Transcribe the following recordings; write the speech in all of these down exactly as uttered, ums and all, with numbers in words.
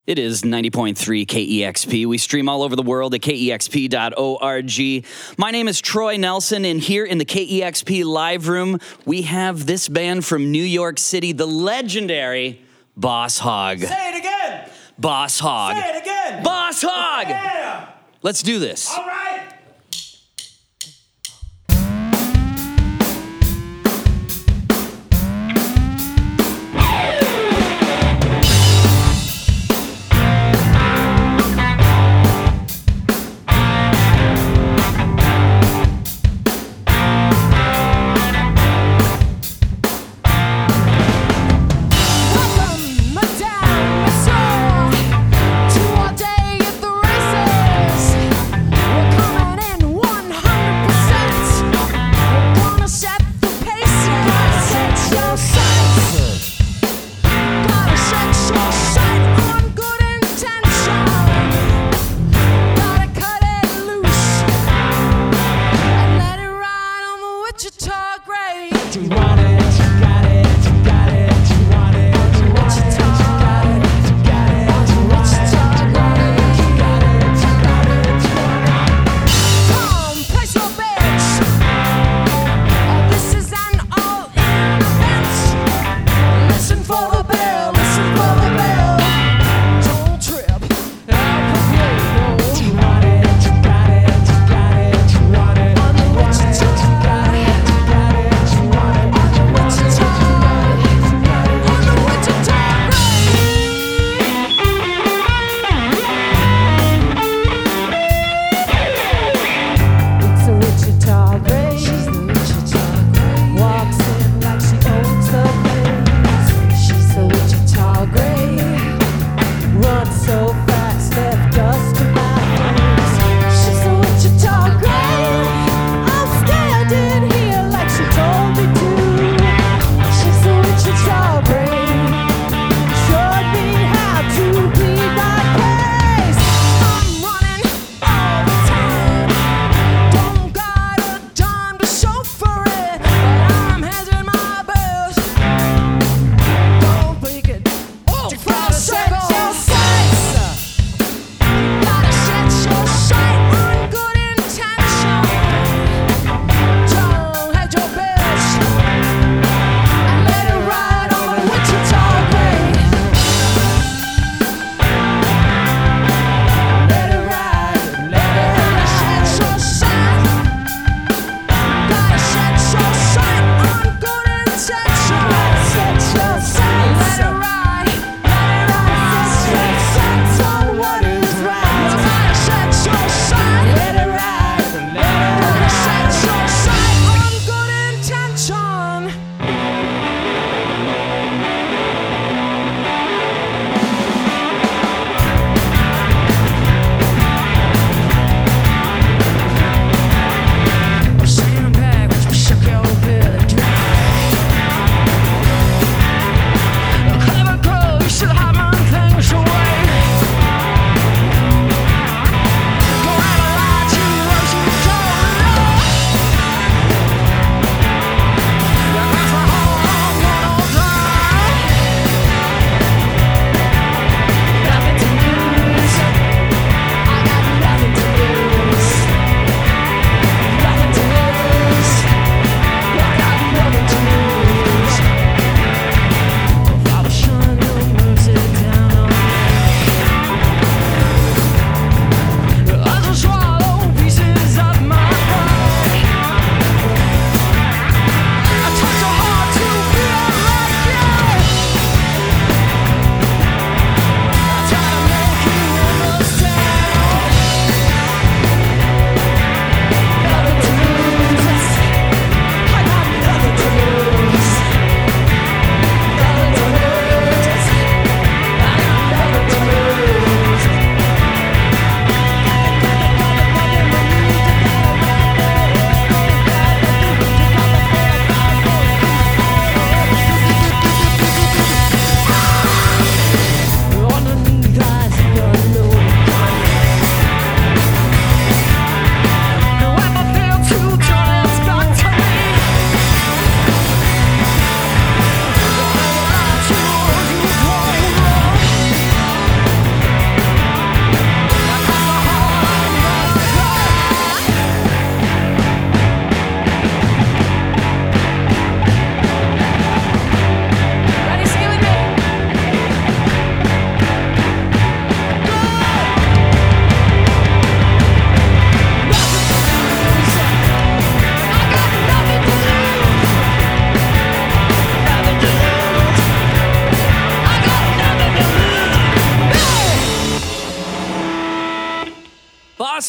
It is ninety point three K E X P. We stream all over the world at K E X P dot org. My name is Troy Nelson, and here in the K E X P live room, we have this band from New York City, the legendary Boss Hog. Say it again! Boss Hog. Say it again! Boss Hog! Yeah! Let's do this. All right! We'll come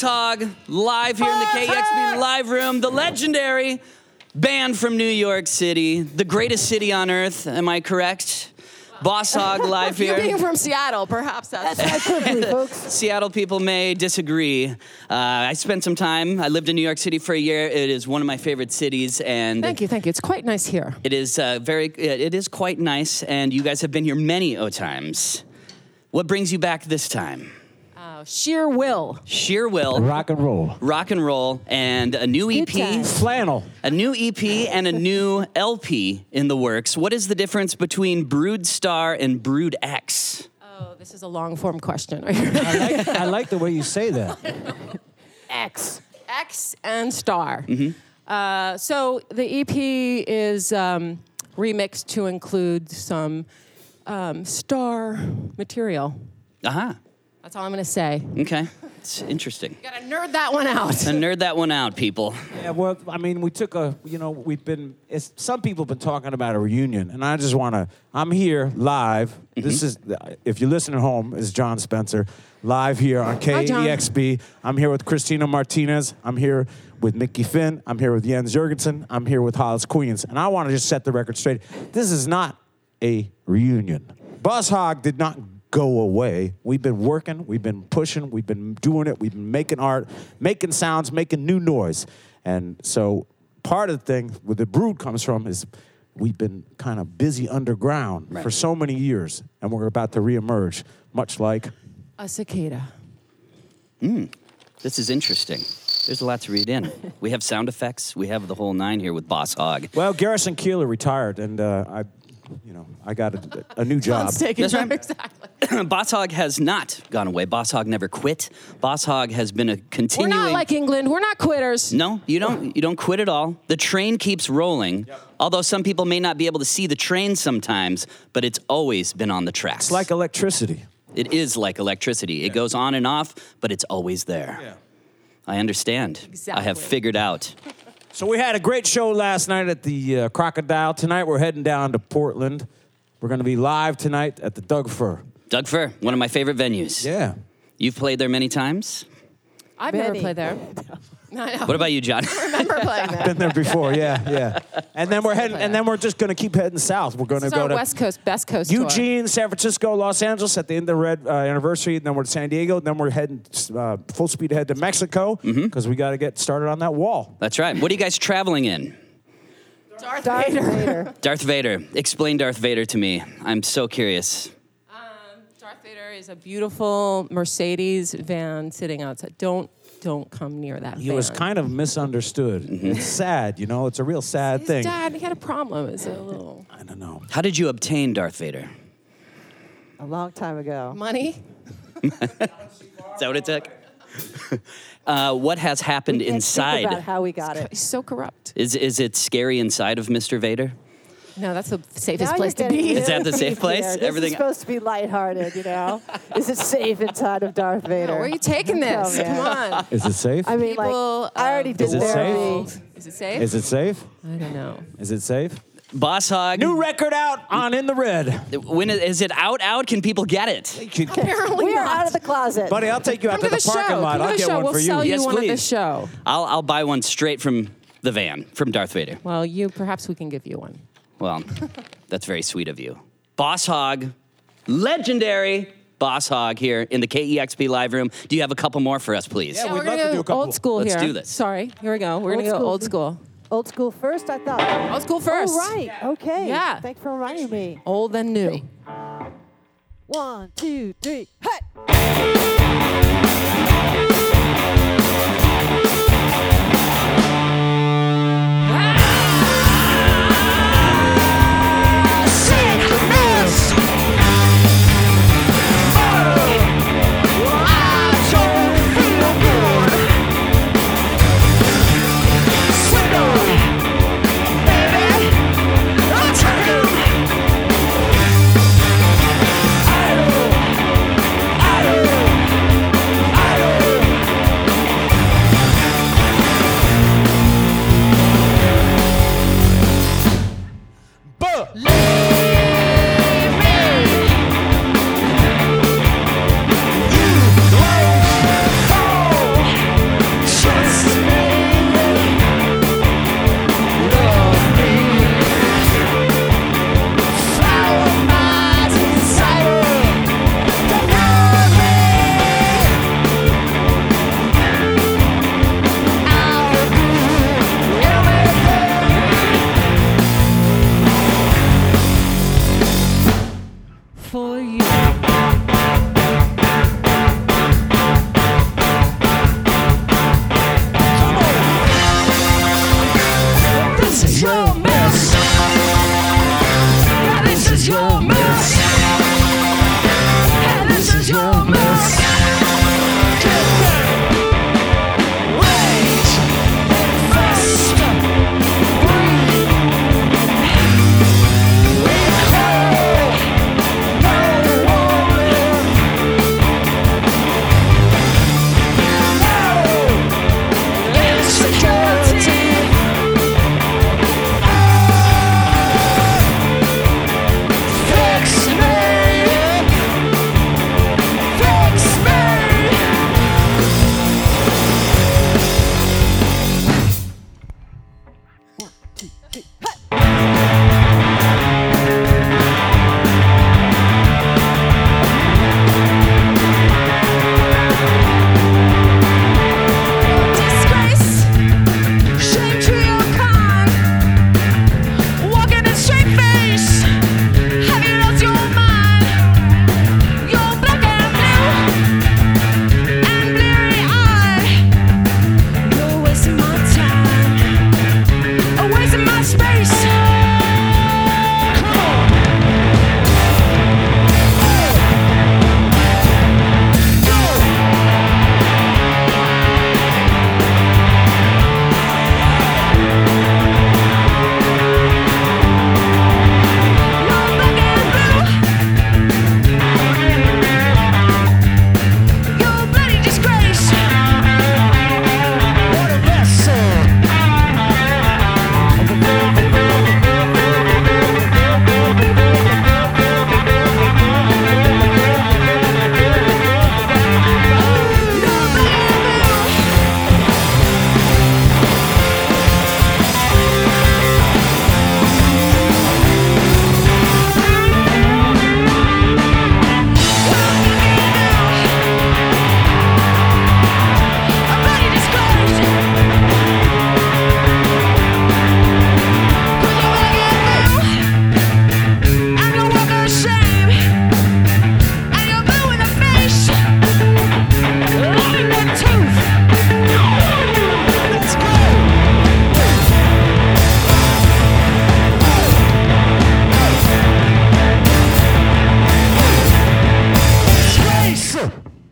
Hog, live here in the K E X P live room, the legendary band from New York City, the greatest city on earth, am I correct? Boss Hog live You here. being from Seattle, perhaps that's, That's my privilege, folks. Seattle people may disagree. Uh, I spent some time, I lived in New York City for a year. It is one of my favorite cities, and Thank you, thank you. It's quite nice here. it is uh, very, it is quite nice, and you guys have been here many o times. What brings you back this time? Uh, sheer will. Sheer will, Rock and roll. rock and roll, and a new E Good P. times. Flannel. A new E P and a new L P in the works. What is the difference between Brood Star and Brood X? Oh, this is a long form question. I like, I like the way you say that. X. X and Star. Uh, so the E P is um, remixed to include some um, Star material. Aha. That's all I'm going to say. Okay. It's interesting. Gotta nerd that one out. So nerd that one out, people. Yeah, well, I mean, we took a, you know, we've been, it's, some people have been talking about a reunion, and I just want to, I'm here live. This is, if you listen at home, is John Spencer, live here on K E X P. I'm here with Christina Martinez. I'm here with Mickey Finn. I'm here with Jens Jurgensen. I'm here with Hollis Queens. And I want to just set the record straight. This is not a reunion. Boss Hog did not go away. We've been working, we've been pushing, we've been doing it, we've been making art, making sounds, making new noise. And so part of the thing where the Brood comes from is we've been kind of busy underground Right. for so many years, and we're about to reemerge, much like A cicada. This is interesting. There's a lot to read in. We have sound effects. We have the whole nine here with Boss Hog. well, Garrison Keillor retired, and uh, I, you know, I got a, a new job. John's taking That's right. exactly. Boss Hog has not gone away. Boss Hog never quit. Boss Hog has been a We're continuing. not like England. We're not quitters. No, you don't. You don't quit at all. The train keeps rolling. Although some people may not be able to see the train sometimes, but it's always been on the tracks. It's like electricity. It is like electricity. It goes on and off, but it's always there. Yeah. I understand. I have Exactly. figured out. So we had a great show last night at the uh, Crocodile. Tonight we're heading down to Portland. We're going to be live tonight at the Doug Fir. Doug Fir, one of my favorite venues. Yeah. You've played there many times. I've never Many. played there. I know. What about you, John? I remember playing there. Been there before, yeah, yeah. And then we're heading, and then we're just going to keep heading south. We're going to This is go our to West Coast, best coast tour. Eugene, San Francisco, Los Angeles at the end of the Red uh, anniversary. Then we're to San Diego. Then we're heading uh, full speed ahead to Mexico because we got to get started on that wall. That's right. What are you guys traveling in? Darth, Darth Vader. Vader. Darth Vader. Explain Darth Vader to me. I'm so curious. Um, Darth Vader is a beautiful Mercedes van sitting outside. Don't don't come near that He van. was kind of misunderstood. It's sad, you know. It's a real sad His thing. dad, he had a problem. It's a little I don't know. How did you obtain Darth Vader? A long time ago. money. Is that what it took? uh, what has happened Can't think inside? about how we got it. He's so corrupt. Is is it scary inside of Mister Vader? No, that's the safest Now place you're to be. getting Is that the really safe deep place? here. This Everything- is supposed to be lighthearted, you know? Is it safe inside of Darth Vader? Where are you taking this? Oh, Come man. on. Is it safe? I mean, People, like, I already um, did Is it therapy. safe? Is it safe? Is it safe? I don't know. Is it safe? Boss Hog. New record out on In the Red. When it- is it out? Out? Can people get it? Apparently We are not. out of the closet. Buddy, I'll take you out Come to to the, the parking show. lot. Come to I'll the get show. one We'll for you. sell you Yes, one at the please. show. I'll I'll buy one straight from the van from Darth Vader. Well, you perhaps we can give you one. Well, that's very sweet of you. Boss Hog, legendary Boss Hog here in the K E X P live room. Do you have a couple more for us, please? Yeah, Yeah, we'd we're love gonna to do go a couple. old school Let's here. do this. Sorry, here we go. We're Old gonna go school. old school. Old school first, I thought. Old school first. Oh, right. Okay. Yeah. Thanks for reminding me. Old then new. One, two, three, hey! I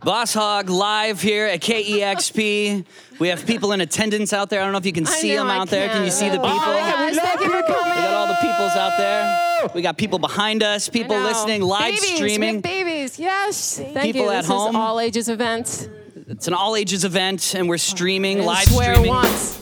Boss Hog live here at K E X P. We have people in attendance out there. I don't know if you can I see know, them I out there. Can you see the people? Oh, yes, thank you for coming. We got all the peoples out there. We got people behind us, people I know. listening, live babies, streaming. We have babies, yes. Thank People you. at this home. Is all ages event. It's an all ages event, and we're streaming, And live swear streaming. once.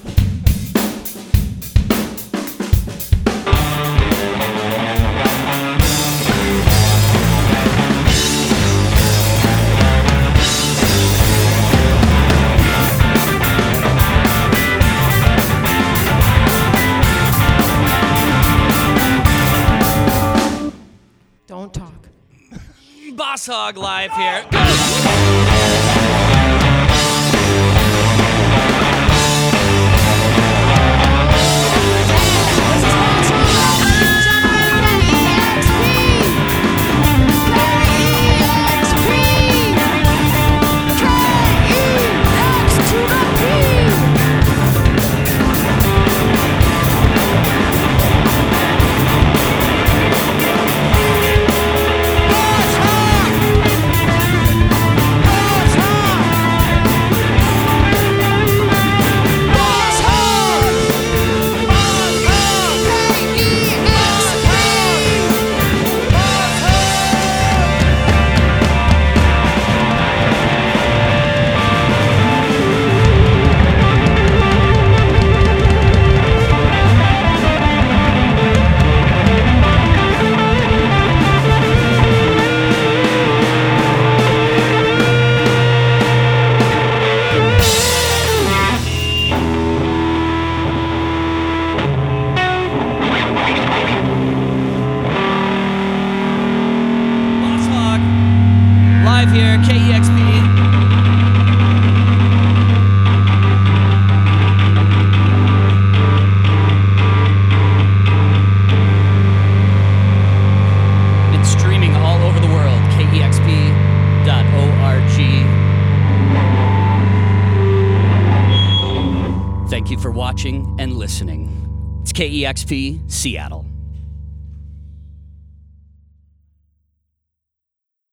Don't talk. Boss Hog live here. Boss Hog live here, K E X P. It's streaming all over the world, K E X P dot org. Thank you for watching and listening. It's K E X P Seattle.